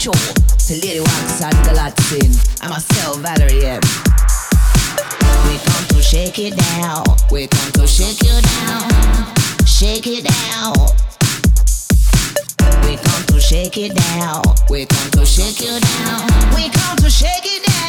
control. So Lady Wax and Galaxin, and myself Valerie M. We come to shake it down. We come to shake you down. Shake it down. We come to shake it down. We come to shake you down. We come to shake it down.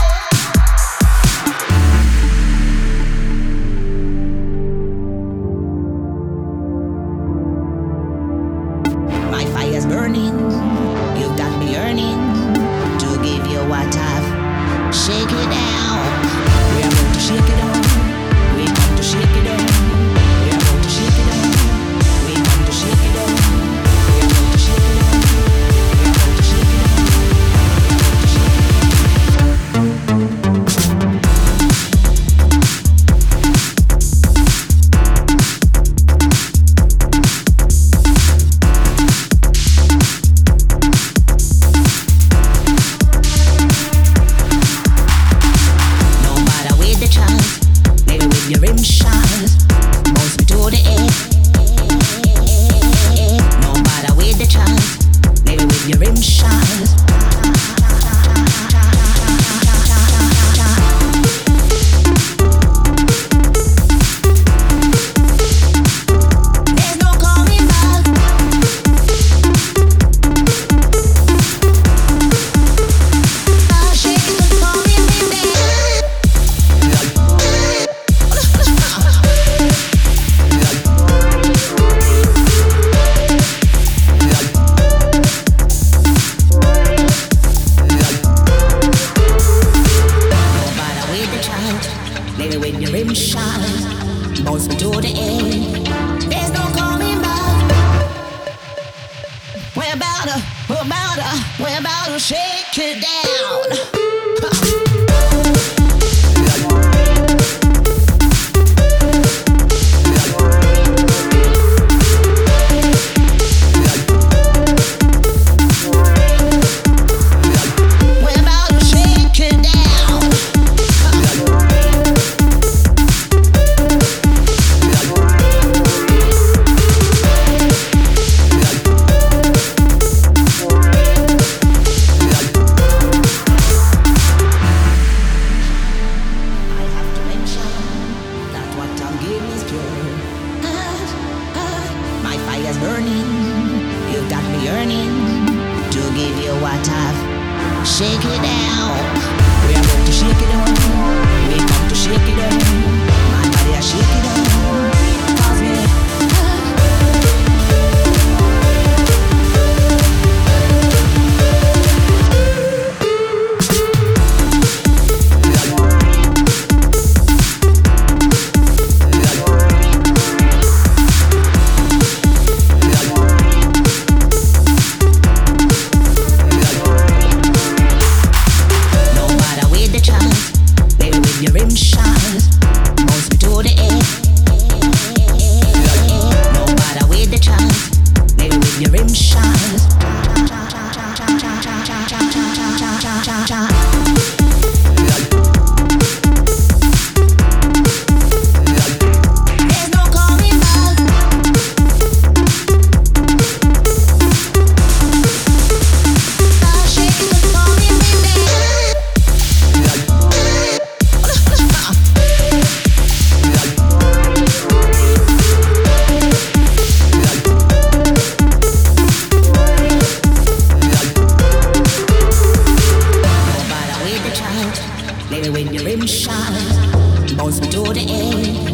My fire's burning. You've got me yearning to give you what I've. Shake it down. We are going to shake it down. We come to shake it down. We are going to shake it down. We come to shake it down. We are going to shake it down. We are going to shake it down. We are going to shake your rim shines, bounce me to the air. No matter with the chance, maybe with your rim shines. There's no coming back. I'll shake it for me, baby. Maybe when your rim shines, bounce me to the end. There's no coming back. We're about to shake it down. My fire's burning, you've got me yearning to give you what I've. Shake it down. We are going to shake it down. We come to shake it down. My body, I shake it down. Cause me. Your rim shines, bounce me to the air. No matter with the chance, maybe with your rim shines. There's no coming back. I'll shake it for me, baby. Maybe when your rim shines, bounce me to the air.